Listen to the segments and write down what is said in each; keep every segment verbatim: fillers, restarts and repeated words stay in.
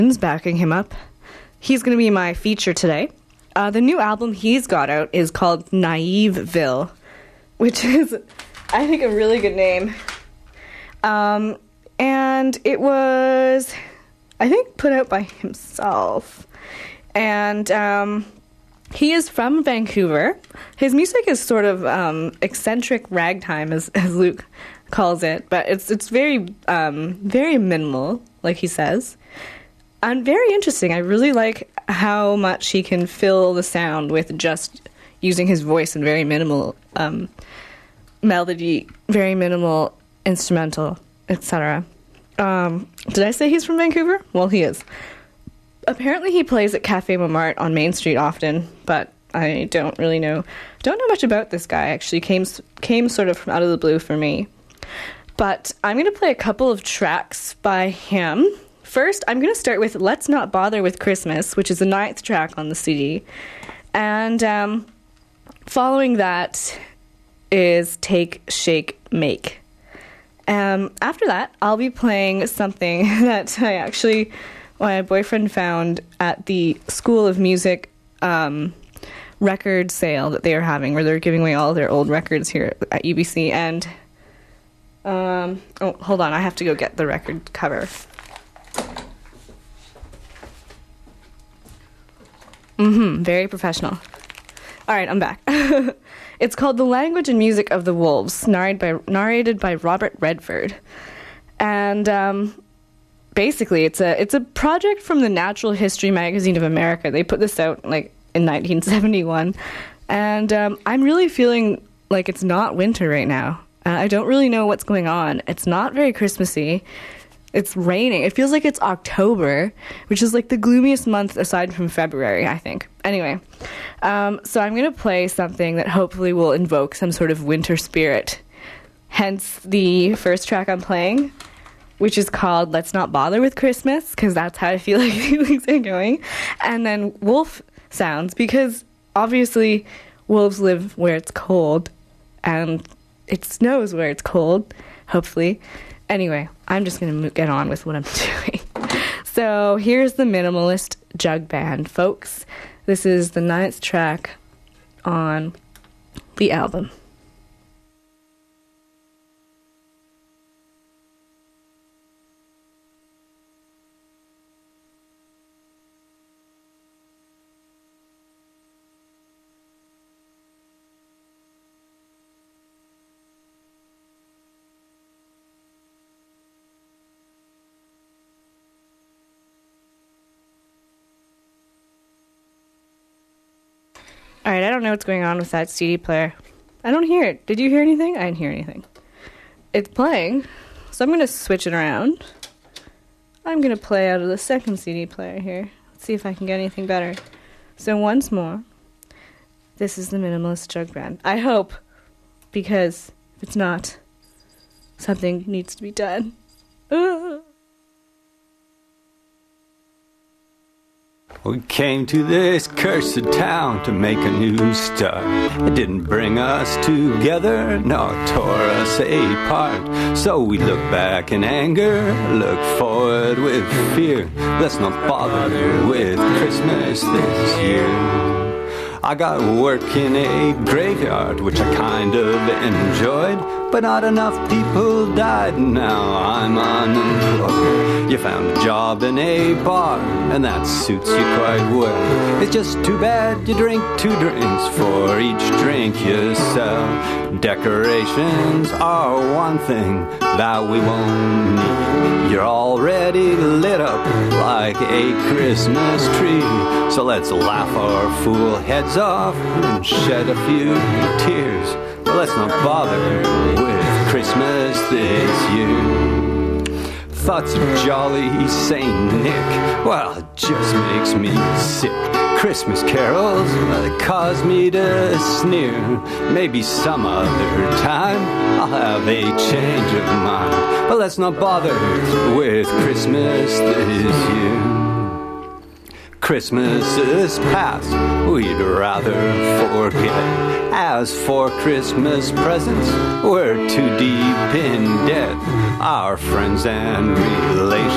backing him up. He's going to be my feature today. Uh, the new album he's got out is called Naiveville, which is, I think, a really good name. Um, and it was, I think, put out by himself. And um, he is from Vancouver. His music is sort of um, eccentric ragtime, as, as Luke calls it, but it's it's very um, very minimal, like he says. And very interesting. I really like how much he can fill the sound with just using his voice and very minimal um, melody, very minimal instrumental, et cetera. Um, did I say he's from Vancouver? Well, he is. Apparently he plays at Cafe Montmartre on Main Street often, but I don't really know. Don't know much about this guy, actually. Came, came sort of from out of the blue for me. But I'm going to play a couple of tracks by him. First, I'm going to start with Let's Not Bother with Christmas, which is the ninth track on the C D. And um, following that is Take, Shake, Make. Um, after that, I'll be playing something that I actually, my boyfriend found at the School of Music um, record sale that they are having, where they're giving away all their old records here at U B C. And, um, oh, hold on, I have to go get the record cover. Mm-hmm, very professional. All right, I'm back. It's called The Language and Music of the Wolves, narrated by, narrated by Robert Redford. And um, basically, it's a it's a project from the Natural History Magazine of America. They put this out like in nineteen seventy-one. And um, I'm really feeling like it's not winter right now. Uh, I don't really know what's going on. It's not very Christmassy. It's raining. It feels like it's October, which is like the gloomiest month aside from February, I think. Anyway, um, so I'm going to play something that hopefully will invoke some sort of winter spirit. Hence the first track I'm playing, which is called Let's Not Bother with Christmas, because that's how I feel like feelings are going. And then wolf sounds, because obviously wolves live where it's cold, and it snows where it's cold, hopefully. Anyway, I'm just going to get on with what I'm doing. So here's the Minimalist Jug Band, folks. This is the ninth track on the album. All right, I don't know what's going on with that C D player. I don't hear it. Did you hear anything? I didn't hear anything. It's playing, so I'm going to switch it around. I'm going to play out of the second C D player here. Let's see if I can get anything better. So once more, this is the Minimalist Jug Band. I hope, because if it's not, something needs to be done. Ugh. We came to this cursed town to make a new start. It didn't bring us together, nor tore us apart. So we look back in anger, look forward with fear. Let's not bother with Christmas this year. I got work in a graveyard, which I kind of enjoyed, but not enough people died, now I'm unemployed. You found a job in a bar, and that suits you quite well. It's just too bad you drink two drinks for each drink you sell. Decorations are one thing that we won't need. You're already lit up like a Christmas tree. So let's laugh our fool heads off and shed a few tears. But let's not bother with Christmas this year. Thoughts of jolly Saint Nick, well, it just makes me sick. Christmas carols uh, cause me to sneer. Maybe some other time I'll have a change of mind. But let's not bother with Christmas this year. Christmas is past, we'd rather forget. As for Christmas presents, we're too deep in debt. Our friends and relations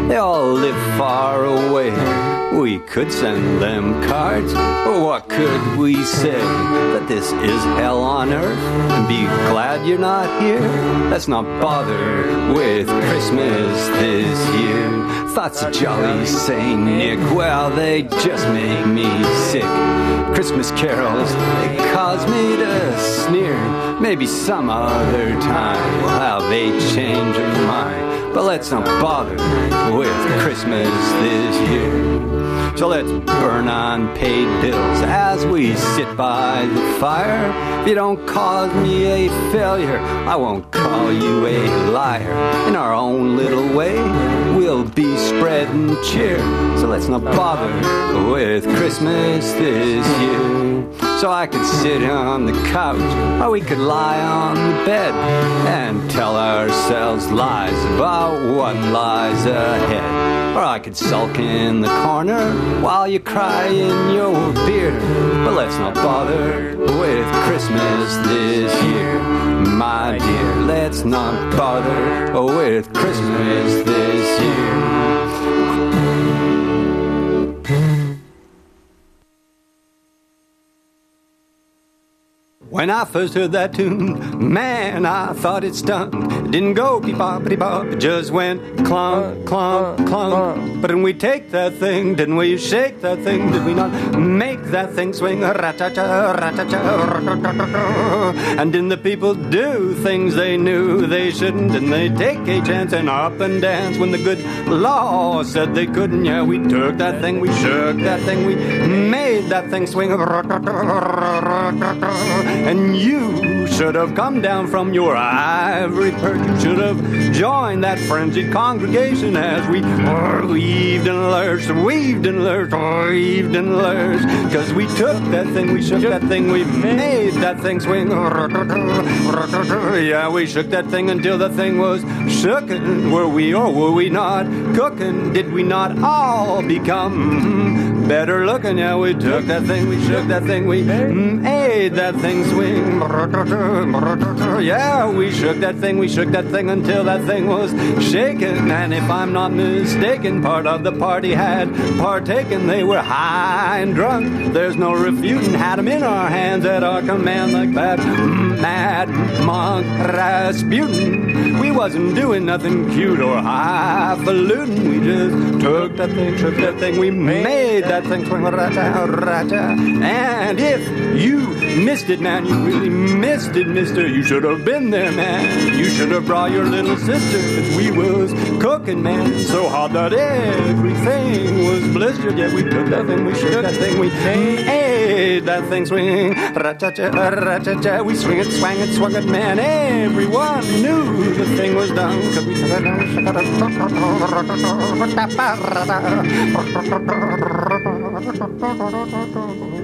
They all live far away. We could send them cards, or what could we say? That this is hell on earth, and be glad you're not here. Let's not bother with Christmas this year. Thoughts of jolly Saint Nick, well, they just make me sick. Christmas carols, they cause me to sneer. Maybe some other time we'll have a change of mind, but let's not bother with Christmas this year. So let's burn unpaid bills as we sit by the fire. If you don't call me a failure, I won't call you a liar. In our own little way, we'll be spreading cheer. So let's not bother with Christmas this year. So I could sit on the couch, or we could lie on the bed and tell ourselves lies about what lies ahead. Or I could sulk in the corner while you cry in your beer. But let's not bother with Christmas this year, my dear. Let's not bother with Christmas this year. When I first heard that tune, man, I thought it stunk. It didn't go beep-bop-beep-bop, it just went clunk, clunk, clunk. But didn't we take that thing, didn't we shake that thing? Did we not make that thing swing? Rat-ta-ta, rat-ta-ta, rat-ta-ta. And didn't the people do things they knew they shouldn't? Didn't they take a chance and up and dance when the good law said they couldn't? Yeah, we took that thing, we shook that thing, we made that thing swing. And you should have come down from your ivory perch. You should have joined that frenzied congregation as we weaved and lurched, weaved and lurched, weaved and lurched. Cause we took that thing, we shook that thing, we made that thing swing. Yeah, we shook that thing until the thing was shooken. Were we or were we not cooking? Did we not all become better looking? Yeah, we took that thing, we shook that thing, we made that thing swing. Yeah, we shook that thing, we shook that thing until that thing was shaken. And if I'm not mistaken, part of the party had partaken. They were high and drunk, there's no refuting. Had them in our hands at our command like that mad monk Rasputin. We wasn't doing nothing cute or highfalutin. We just took that thing, shook that thing, we made that thing swing. And if you missed it, man, you really missed it, mister. You should have been there, man. You should have brought your little sister, cause we was cooking, man, so hot that everything was blistered. Yeah, we took that thing, we shook that thing, we made that thing swing. Ra-cha-cha, ra-cha-cha. We swing it, swang it, swung it, man. Everyone knew the thing was done, cause we took it down, shook it.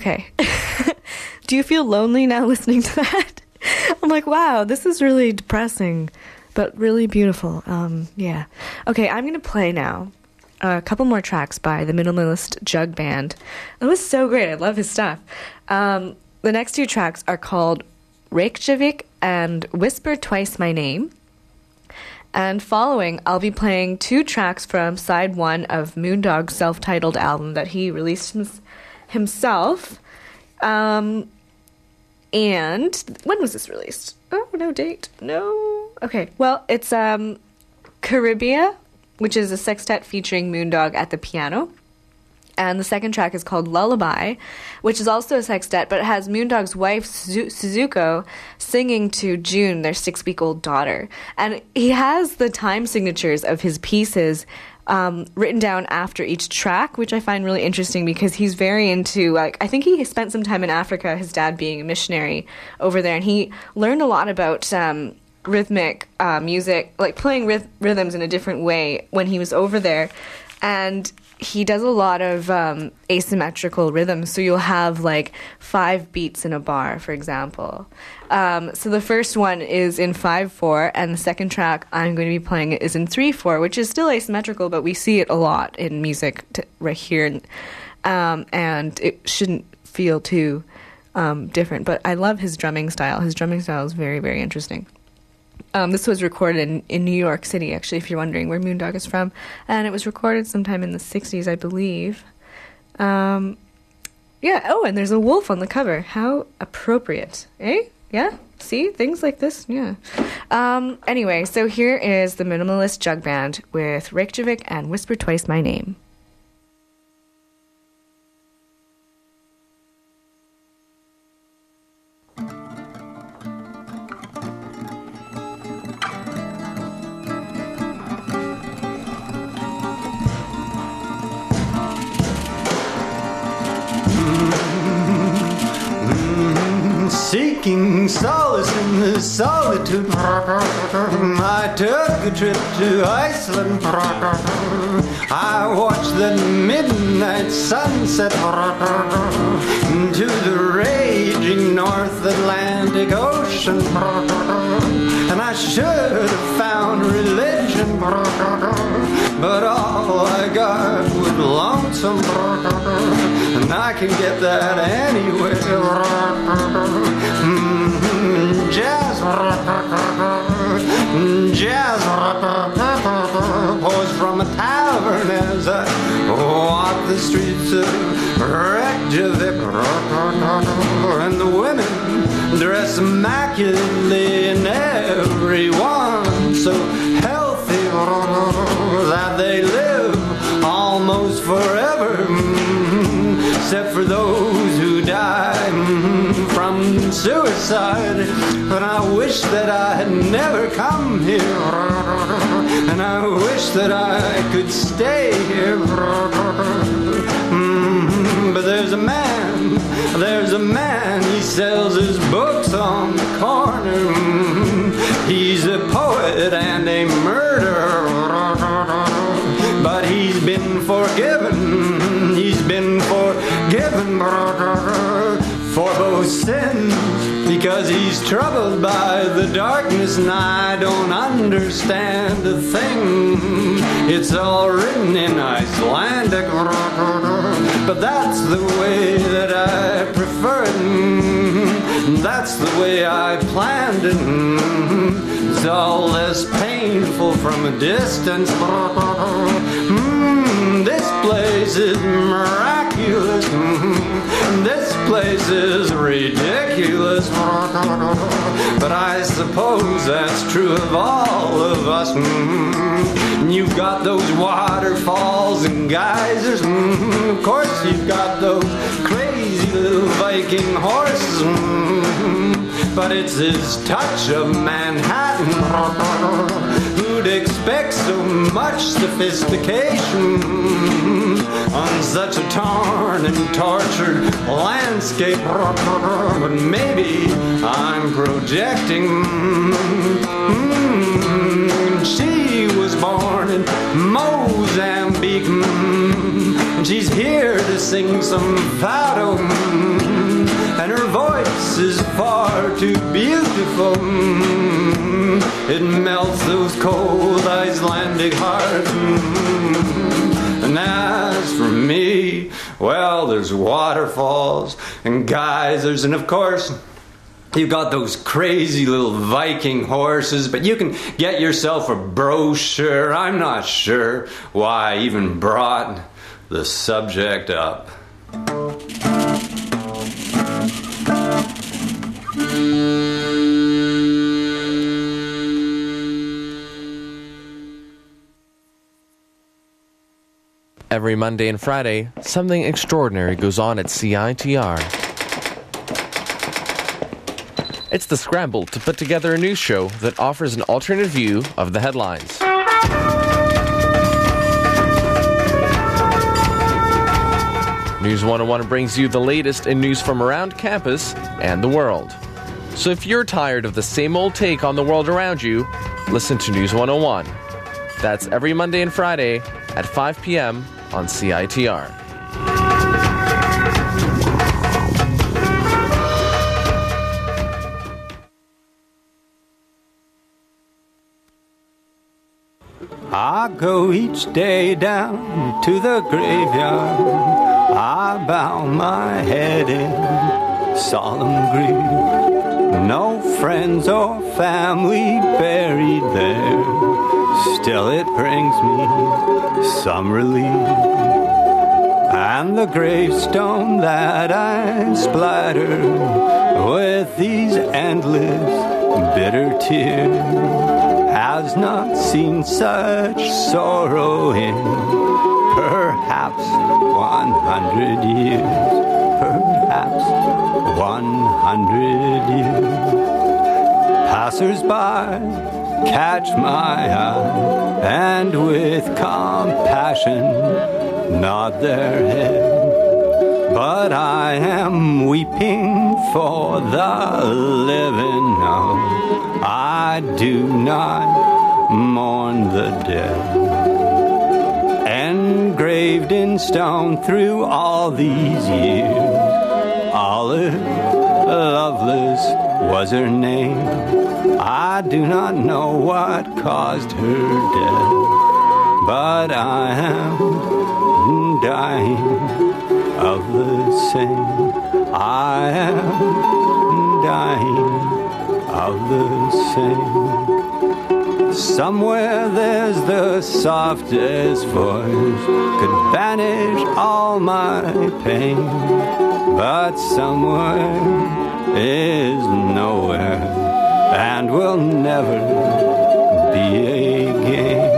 Okay. Do you feel lonely now listening to that? I'm like, wow, this is really depressing, but really beautiful. Um, yeah. Okay, I'm going to play now a couple more tracks by the Minimalist Jug Band. It was so great. I love his stuff. Um, the next two tracks are called Reykjavik and Whisper Twice My Name. And following, I'll be playing two tracks from side one of Moondog's self-titled album that he released hims- himself. Um, and when was this released? Oh, no date. No. Okay. Well, it's um, Caribia, which is a sextet featuring Moondog at the piano. And the second track is called Lullaby, which is also a sextet, but it has Moondog's wife, Suzu- Suzuko, singing to June, their six-week-old daughter. And he has the time signatures of his pieces um, written down after each track, which I find really interesting because he's very into, like, I think he spent some time in Africa, his dad being a missionary over there, and he learned a lot about um, rhythmic uh, music, like playing ryth- rhythms in a different way when he was over there. And he does a lot of um, asymmetrical rhythms, so you'll have like five beats in a bar, for example. Um, so the first one is in five four, and the second track I'm going to be playing is in three four, which is still asymmetrical, but we see it a lot in music t- right here, um, and it shouldn't feel too um, different. But I love his drumming style. His drumming style is very, very interesting. Um, this was recorded in, in New York City, actually, if you're wondering where Moondog is from. And it was recorded sometime in the sixties, I believe. Um, yeah, oh, and there's a wolf on the cover. How appropriate, eh? Yeah? See? Things like this? Yeah. Um, anyway, so here is the Minimalist Jug Band with Reykjavik and Whisper Twice My Name. Seeking solace in the solitude, I took a trip to Iceland. I watched the midnight sunset into the raging North Atlantic Ocean. And I should have found religion, but all I got was lonesome. And I can get that anywhere. Mm-hmm. Jazz, jazz pours from a tavern as I walk the streets of Reykjavik, and the women dress immaculately, and everyone so healthy that they live almost forever, except for those who die from suicide. But I wish that I had never come here, and I wish that I could stay here. Mm-hmm. But there's a man, there's a man, he sells his books on the corner. Mm-hmm. He's a poet and a murderer, but he's been forgiven, he's been forgiven for both sins, because he's troubled by the darkness, and I don't understand a thing. It's all written in Icelandic, but that's the way that I prefer it. That's the way I planned it. It's all less painful from a distance. Mm, this place is miraculous. Mm, this place is ridiculous. But I suppose that's true of all of us. Mm, you've got those waterfalls and geysers. Mm, of course you've got those crazy little Viking horses. Mm, but it's his touch of Manhattan. Who'd expect so much sophistication on such a torn and tortured landscape? But maybe I'm projecting. Mm, she was born in Mozambique, mm, and she's here to sing some fado, and her voice is far too beautiful. It melts those cold Icelandic hearts. And as for me, well, there's waterfalls and geysers, and of course, you've got those crazy little Viking horses, but you can get yourself a brochure. I'm not sure why I even brought the subject up. Every Monday and Friday, something extraordinary goes on at C I T R. It's the scramble to put together a news show that offers an alternate view of the headlines. News one oh one brings you the latest in news from around campus and the world. So if you're tired of the same old take on the world around you, listen to News one oh one. That's every Monday and Friday at five p.m. on C I T R. I go each day down to the graveyard. I bow my head in solemn grief. No friends or family buried there. Still it brings me some relief. And the gravestone that I splatter with these endless bitter tears has not seen such sorrow in perhaps one hundred years. Perhaps one hundred years. Passers-by catch my eye and with compassion nod their head. But I am weeping for the living now. I do not mourn the dead. Engraved in stone through all these years, Olive Lovelace was her name. I do not know what caused her death, but I am dying of the same. I am dying of the same. Somewhere there's the softest voice could banish all my pain, but somewhere is nowhere and will never be again.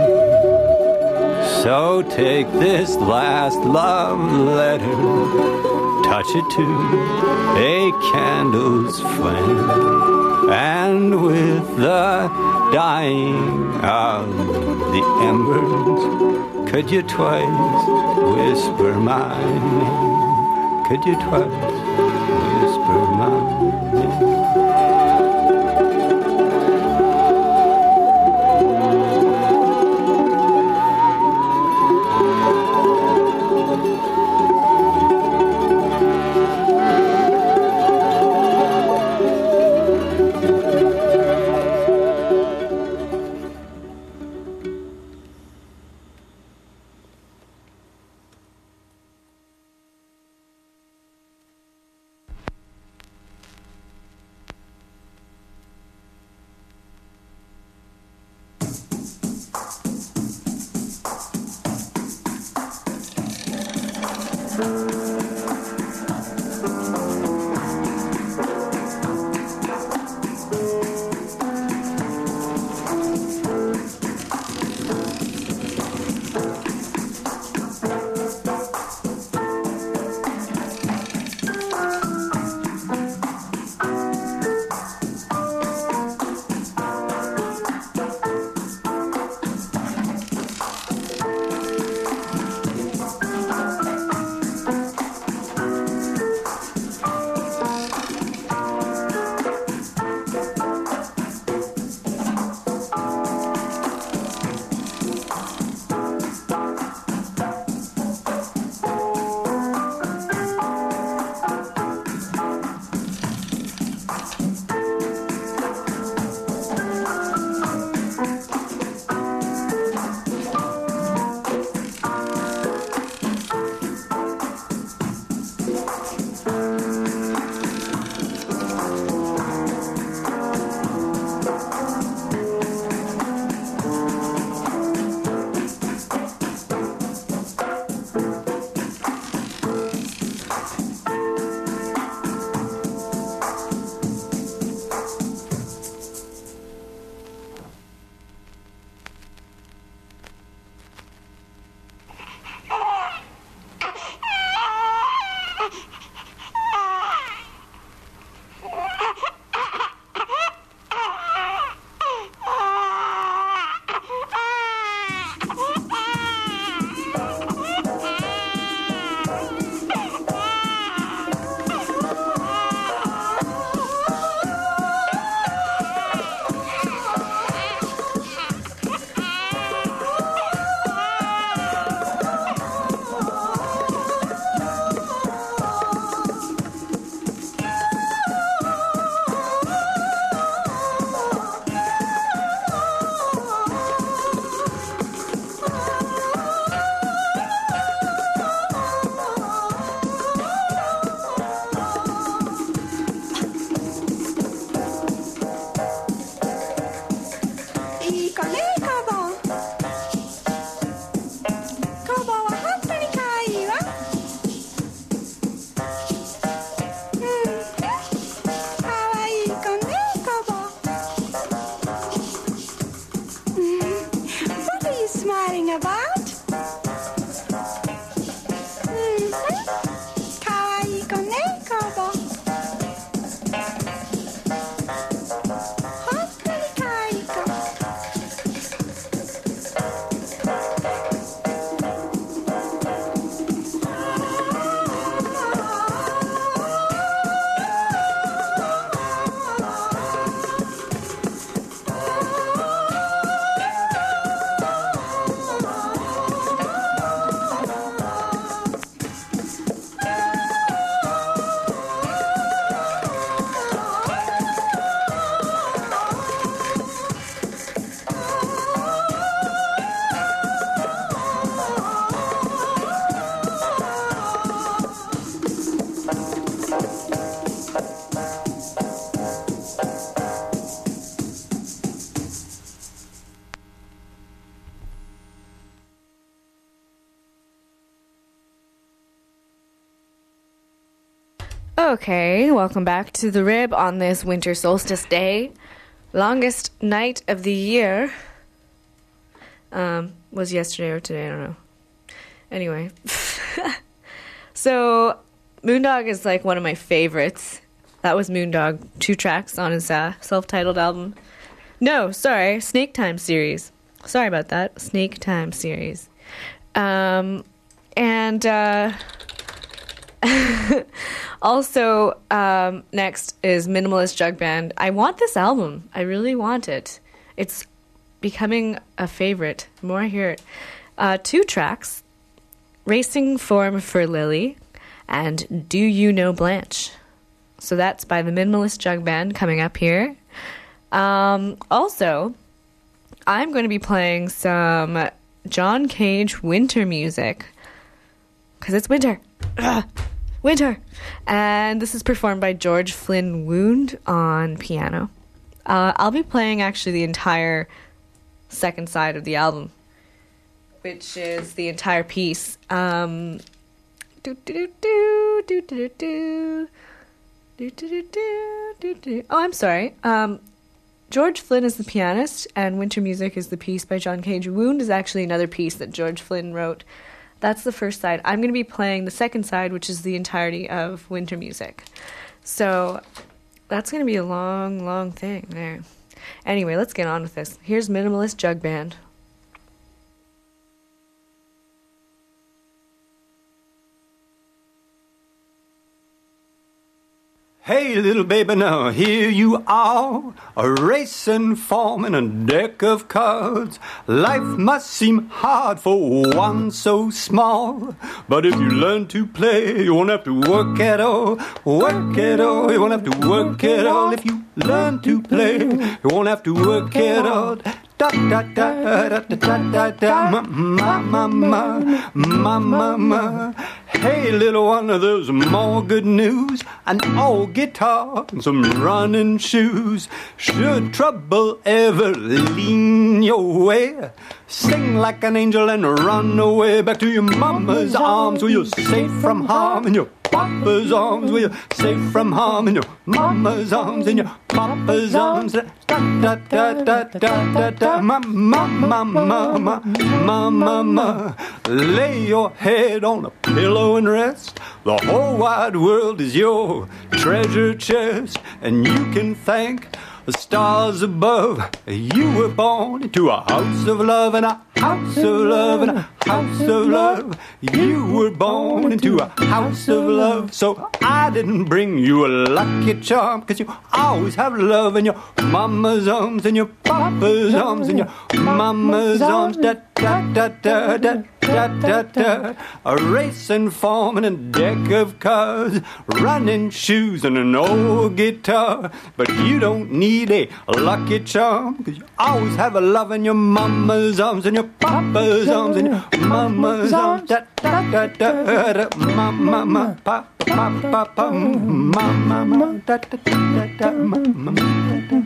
So take this last love letter, touch it to a candle's flame, and with the dying of the embers, could you twice whisper my name? Could you twice whisper my name? about? Mm-hmm. かわいい子ね、コボ。本当にかわいい子。 Okay, welcome back to the Rib on this winter solstice day. Longest night of the year. Um, was yesterday or today, I don't know. Anyway. So, Moondog is like one of my favorites. That was Moondog, two tracks on his uh, self-titled album. No, sorry, Snake Time series. Sorry about that. Snake Time series. Um, and, uh... also, um, next is Minimalist Jug Band. I want this album. I really want it. It's becoming a favorite. The more I hear it. Uh, two tracks. Racing Form for Lily and Do You Know Blanche. So that's by the Minimalist Jug Band coming up here. Um, also, I'm going to be playing some John Cage winter music. Because it's winter. Ugh. Winter. And this is performed by George Flynn Wound on piano. Uh, I'll be playing actually the entire second side of the album, which is the entire piece. Um, do do do do do do do do do do do. Oh, I'm sorry. Um, George Flynn is the pianist, and Winter Music is the piece by John Cage. Wound is actually another piece that George Flynn wrote. That's the first side. I'm going to be playing the second side, which is the entirety of Winter Music. So that's going to be a long, long thing there. Anyway, let's get on with this. Here's Minimalist Jug Band. Hey, little baby, now here you are, a racing form in a deck of cards. Life must seem hard for one so small, but if you learn to play, you won't have to work at all. Work at all, you won't have to work at all. If you learn to play, you won't have to work at all. Da da da da da da da da, ma ma ma ma ma ma ma. Hey, little one, there's more good news. An old guitar and some running shoes. Should trouble ever lean your way, sing like an angel and run away back to your mama's arms where you're safe from harm, and your papa's arms where you're safe from harm, and your mama's arms and your papa's arms. Da da da da da da da, ma ma ma ma ma ma ma ma. Lay your head on a pillow and rest. The whole wide world is your treasure chest, and you can thank the stars above. You were born into a house of love, and a house of love, and a house of love. You were born into a house of love. So I didn't bring you a lucky charm, 'cause you always have love in your mama's arms, and your papa's arms, and your mama's arms. Da da da da da da da da. A racing form and a deck of cards, running shoes and an old guitar. But you don't need a lucky charm, 'cause you always have a love in your mama's arms, and your papa's arms, and your mama's arms. Da da da da da. Ma ma ma pa pa pa pa. Ma ma ma da da da da. Ma ma ma da.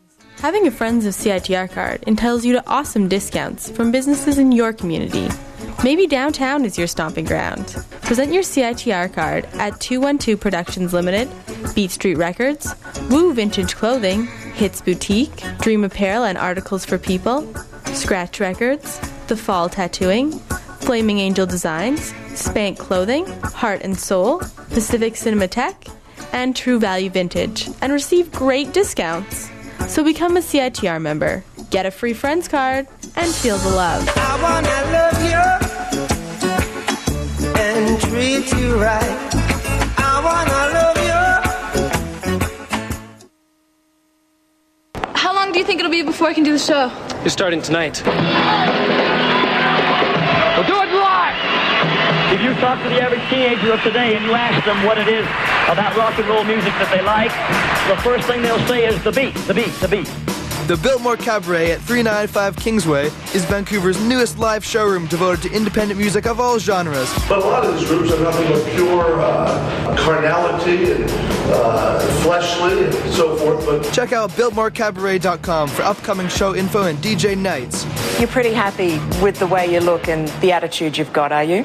Having a Friends of C I T R card entitles you to awesome discounts from businesses in your community. Maybe downtown is your stomping ground. Present your C I T R card at two one two Productions Limited, Beat Street Records, Woo Vintage Clothing, Hits Boutique, Dream Apparel and Articles for People, Scratch Records, The Fall Tattooing, Flaming Angel Designs, Spank Clothing, Heart and Soul, Pacific Cinematheque, and True Value Vintage, and receive great discounts. So become a C I T R member, get a free friends card, and feel the love. I wanna love you and treat you right. I wanna love you. How long do you think it'll be before I can do the show? You're starting tonight. We'll do it live! If you talk to the average teenager of today and you ask them what it is about rock and roll music that they like, the first thing they'll say is the beat, the beat, the beat. The Biltmore Cabaret at three ninety-five Kingsway is Vancouver's newest live showroom devoted to independent music of all genres. But a lot of these groups are nothing but pure uh, carnality and uh, fleshly and so forth. But check out Biltmore Cabaret dot com for upcoming show info and D J nights. You're pretty happy with the way you look and the attitude you've got, are you?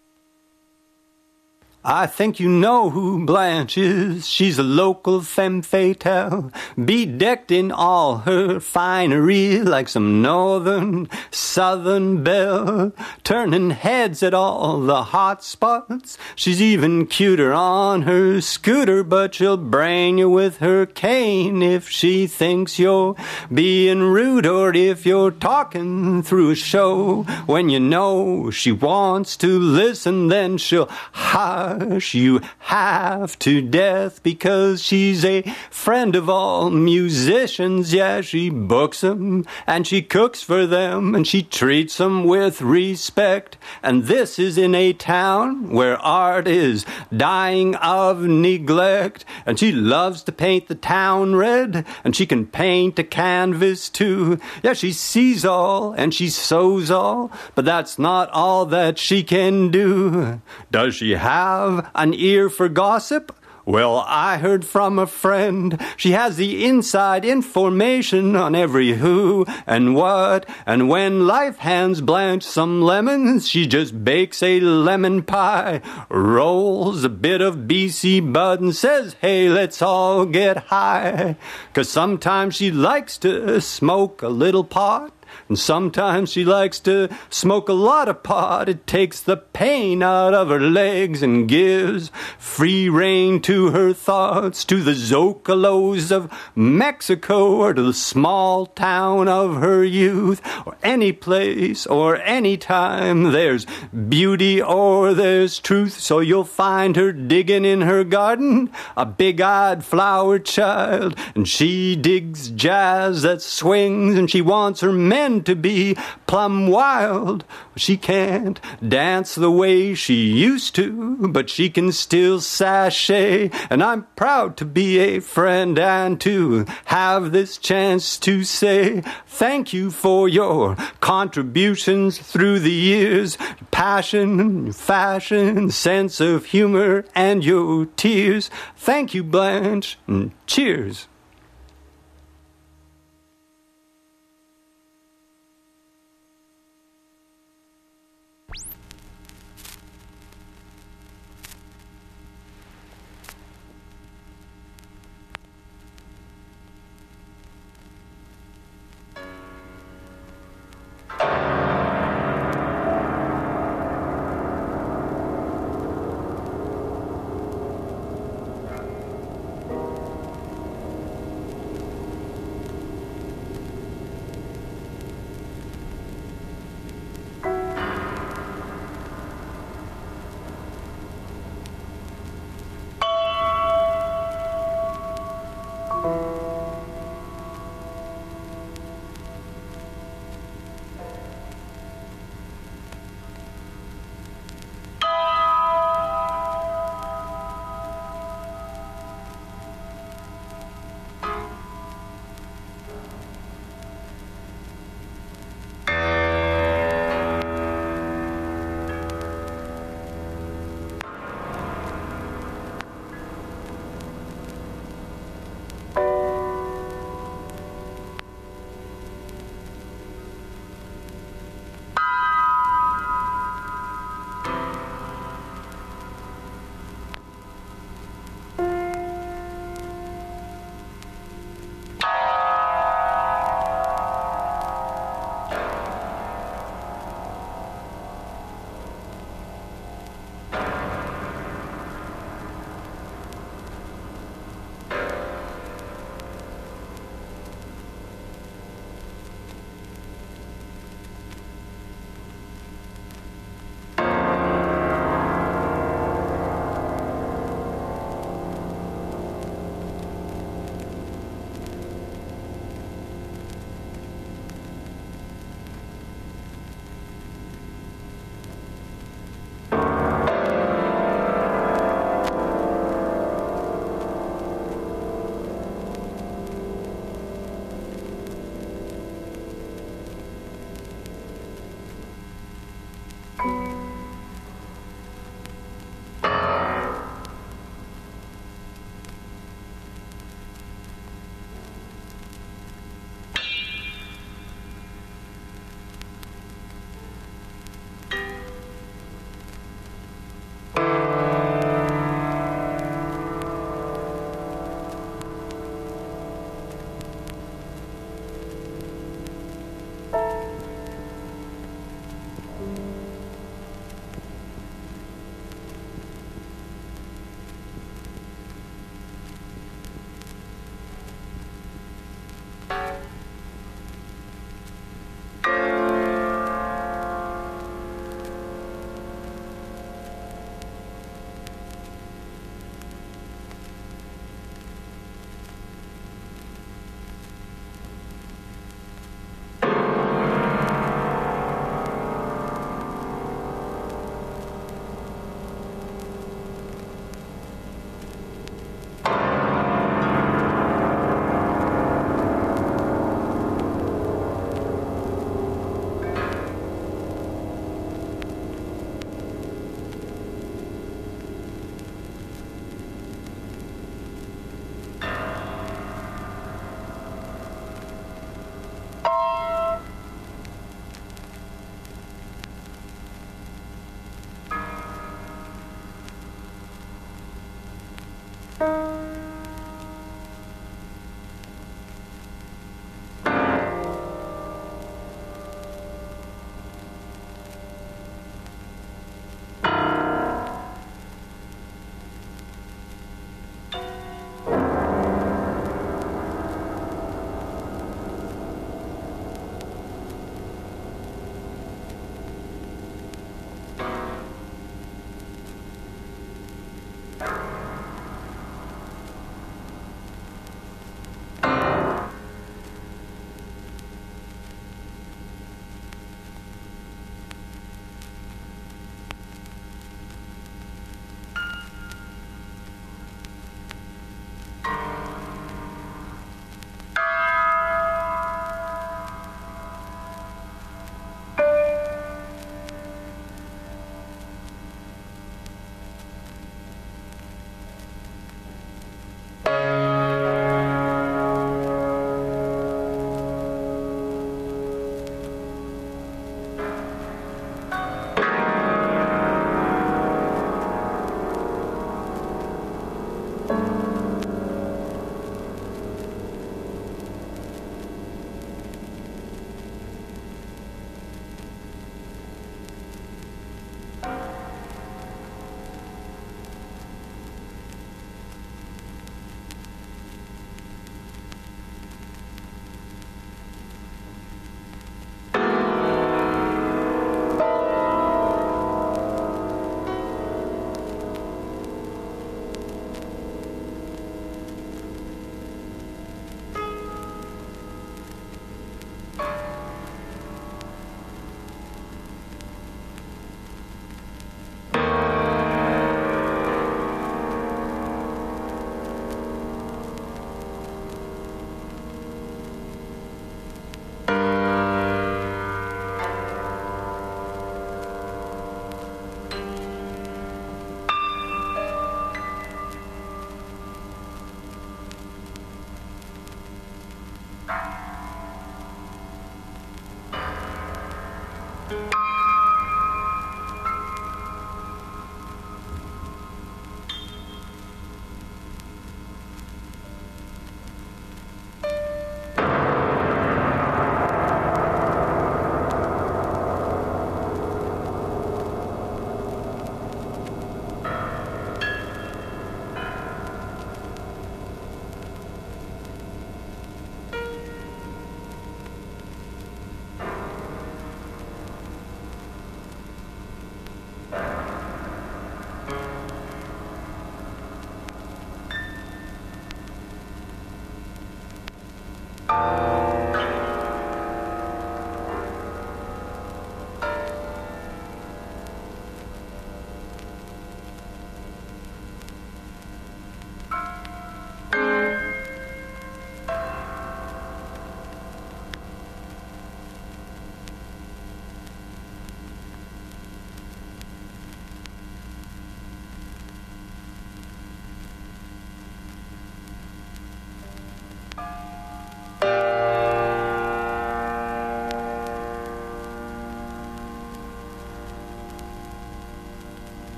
I think you know who Blanche is. She's a local femme fatale, bedecked in all her finery like some northern, southern belle, turning heads at all the hot spots. She's even cuter on her scooter, but she'll brain you with her cane if she thinks you're being rude or if you're talking through a show. When you know she wants to listen, then she'll hush you half to death because she's a friend of all musicians. Yeah, she books them and she cooks for them and she treats them with respect. And this is in a town where art is dying of neglect. And she loves to paint the town red, and she can paint a canvas too. Yeah, she sees all and she sews all, but that's not all that she can do. Does she have an ear for gossip? Well, I heard from a friend she has the inside information on every who and what. And when life hands Blanche some lemons, she just bakes a lemon pie, rolls a bit of B C bud and says, hey, let's all get high. 'Cause sometimes she likes to smoke a little pot, and sometimes she likes to smoke a lot of pot. It takes the pain out of her legs and gives free rein to her thoughts, to the Zocolos of Mexico or to the small town of her youth, or any place or any time. There's beauty or there's truth, so you'll find her digging in her garden, a big-eyed flower child, and she digs jazz that swings, and she wants her men to be plumb wild. She can't dance the way she used to, but she can still sashay, and I'm proud to be a friend and to have this chance to say thank you for your contributions through the years, passion, fashion, sense of humor, and your tears. Thank you, Blanche, and cheers.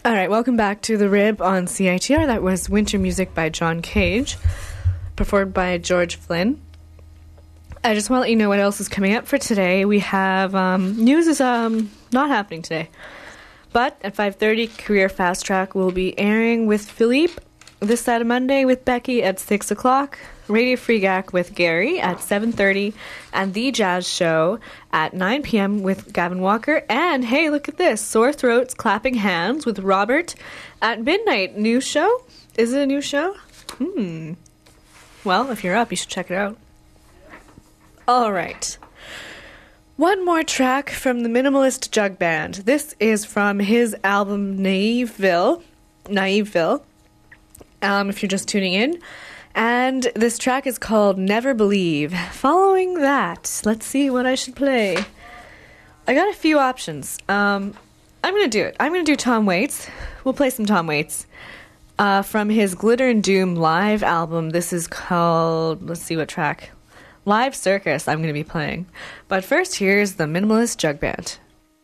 All right, welcome back to The Rib on C I T R. That was Winter Music by John Cage, performed by George Flynn. I just want to let you know what else is coming up for today. We have, um, news is um not happening today. But at five thirty, Career Fast Track will be airing with Philippe this Saturday Monday with Becky at six o'clock. Radio Free G A C with Gary at seven thirty, and The Jazz Show at nine p.m. with Gavin Walker. And hey, look at this, Sore Throats Clapping Hands with Robert at midnight. New show? Is it a new show? Hmm. Well, if you're up, you should check it out. All right. One more track from the Minimalist Jug Band. This is from his album Naiveville. Naiveville. Um, if you're just tuning in. And this track is called Never Believe. Following that, let's see what I should play. I got a few options. Um, I'm going to do it. I'm going to do Tom Waits. We'll play some Tom Waits. Uh, from his Glitter and Doom live album. This is called, let's see what track. Live Circus I'm going to be playing. But first, here's the Minimalist Jug Band.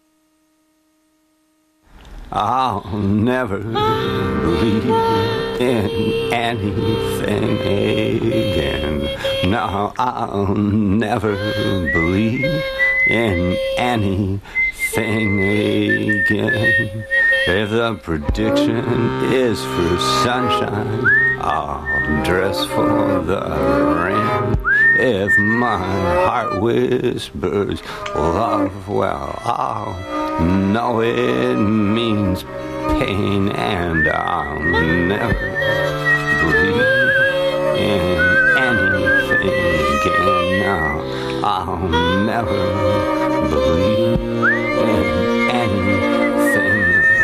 I'll never believe in anything again. No, I'll never believe in anything again. If the prediction is for sunshine, I'll dress for the rain. If my heart whispers love, well, I'll know it means pain, and I'll never believe in anything again. No, I'll never believe in anything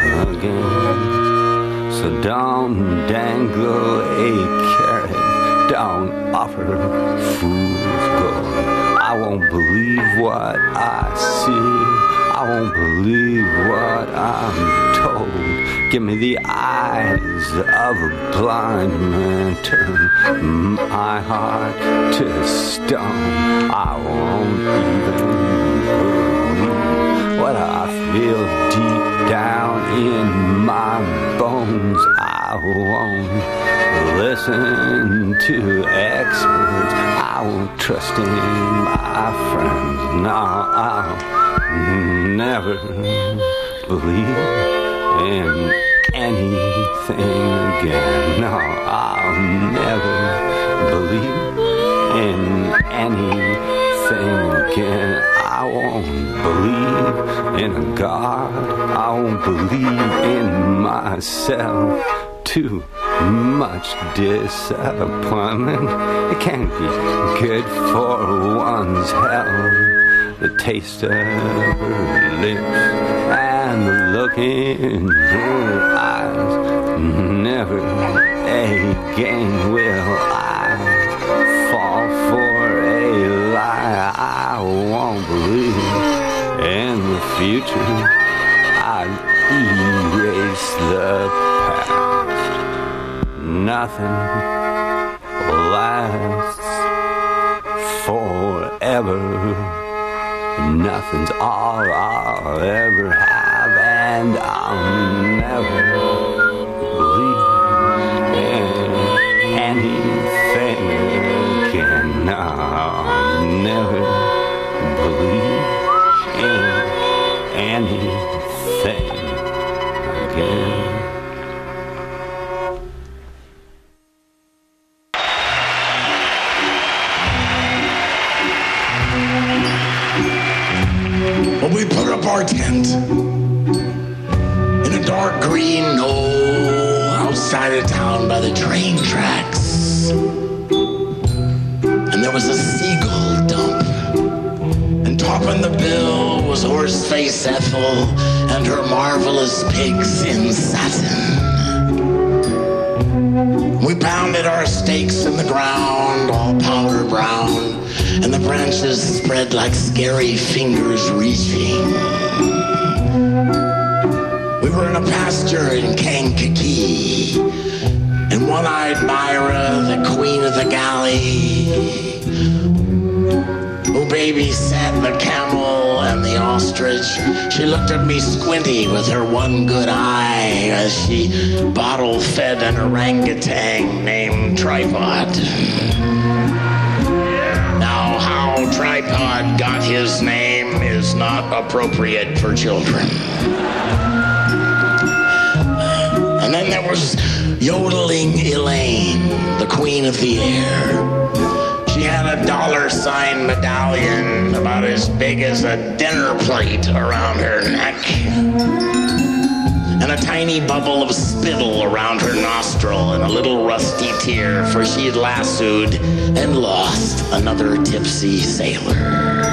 again. So don't dangle a carrot, don't offer fool's gold. I won't believe what I see, I won't believe what I'm told. Give me the eyes of a blind man, turn my heart to stone. I won't even believe what I feel deep down in my bones. I won't listen to experts, I won't trust in my friends. No, I'll never believe in anything again. No, I'll never believe in anything again. I won't believe in a God, I won't believe in myself. Too much disappointment, it can't be good for one's health. The taste of her lips and the look in her eyes, never again will I fall for a lie. I won't believe in the future, I erase the past. Nothing lasts forever. Nothing's all I'll ever have, and I'll never believe in anything again. I'll never believe in anything again. We put up our tent in a dark green knoll outside of town by the train tracks. And there was a seagull dump. And topping the bill was Horseface Ethel and her marvelous pigs in satin. We pounded our stakes in the ground, all powder brown, and the branches spread like scary fingers reaching. We were in a pasture in Kankakee, and one-eyed Myra, the queen of the galley, who babysat the camel and the ostrich. She looked at me squinty with her one good eye as she bottle-fed an orangutan named Tripod. Now, how Tripod got his name is not appropriate for children. And then there was yodeling Elaine, the queen of the air. She had a dollar sign medallion about as big as a dinner plate around her neck, and a tiny bubble of spittle around her nostril, and a little rusty tear, for she had lassoed and lost another tipsy sailor.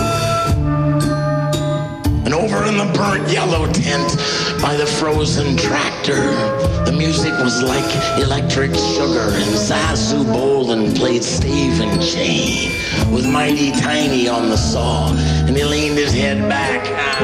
And over in the burnt yellow tent by the frozen tractor, the music was like electric sugar, and Zazu Bolin played stave and chain with Mighty Tiny on the saw, and he leaned his head back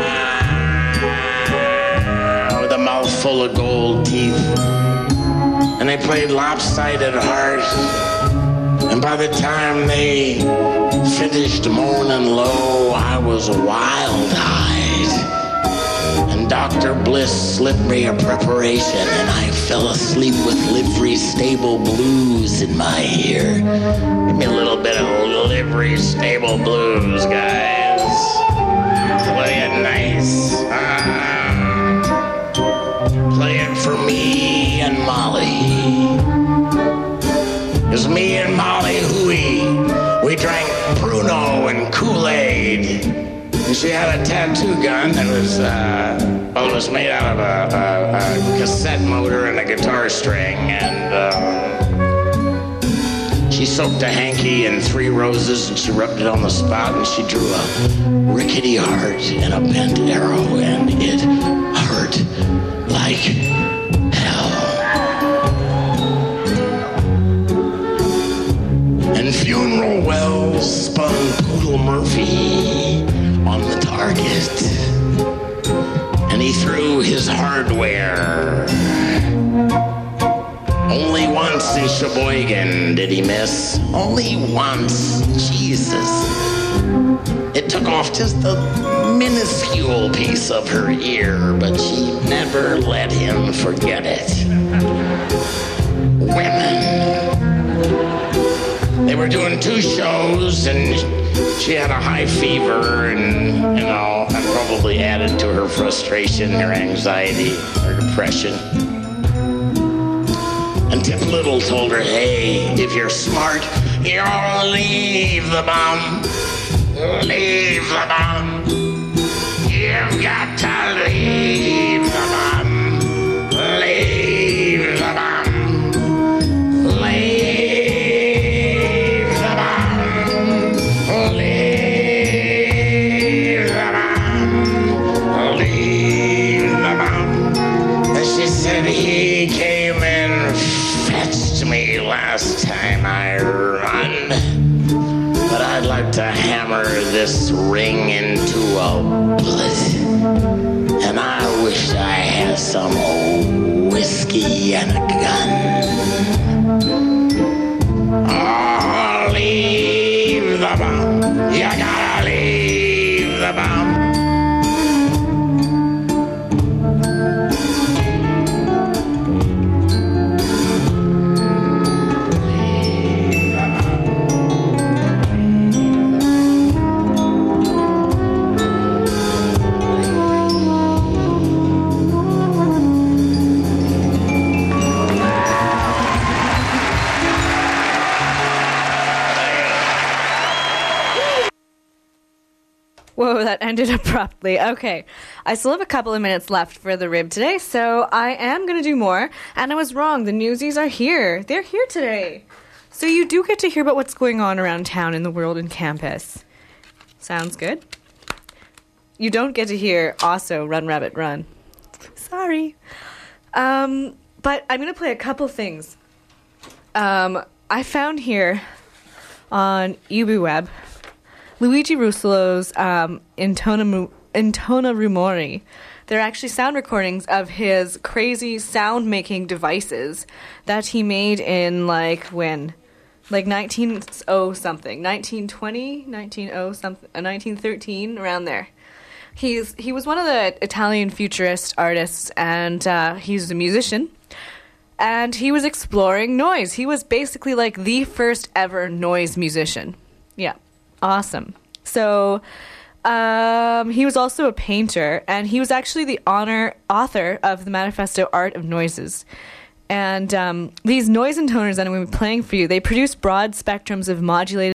ah, with a mouthful of gold teeth, and they played Lopsided Heart, and by the time they finished moaning low, I was wild-eyed. And Doctor Bliss slipped me a preparation, and I fell asleep with livery stable blues in my ear. Give me a little bit of livery stable blues, guys. Play it nice. Ah. Play it for me and Molly. It was me and Molly Hooey. We drank Bruno and Kool-Aid. And she had a tattoo gun that was, uh, well, it was made out of a, a, a cassette motor and a guitar string. And uh, she soaked a hanky in three roses and she rubbed it on the spot, and she drew a rickety heart and a bent arrow, and it hurt like hell. And Funeral Wells spun Poodle Murphy on the target, and he threw his hardware. Only once in Sheboygan did he miss. Only once. Jesus. It took off just a minuscule piece of her ear, but she never let him forget it. Women. They were doing two shows, and she had a high fever, and, you know, and probably added to her frustration, her anxiety, her depression. And Tip Little told her, hey, if you're smart, you'll leave the bomb. Leave the bomb. You've got to leave the bomb. Leave the bomb. He came and fetched me last time I run, but I'd like to hammer this ring into a bullet, and I wish I had some old whiskey and a gun. Oh, leave the bomb. You gotta leave the bomb. Whoa, that ended abruptly. Okay, I still have a couple of minutes left for the rib today, so I am going to do more. And I was wrong. The Newsies are here. They're here today. So you do get to hear about what's going on around town, in the world, and campus. Sounds good? You don't get to hear also Run Rabbit Run. Sorry. Um, but I'm going to play a couple things. Um, I found here on UbiWeb Luigi Rusolo's um, Intona, Intona Rumori. They're actually sound recordings of his crazy sound-making devices that he made in, like, when? like nineteen oh something, nineteen twenty, nineteen oh something, uh, nineteen thirteen, around there. He's he was one of the Italian futurist artists, and uh, he's a musician. And he was exploring noise. He was basically like the first ever noise musician. Yeah, awesome. So um, he was also a painter, and he was actually the honor author of the Manifesto Art of Noises. And um, these noise intoners that I'm going to be playing for you, they produce broad spectrums of modulated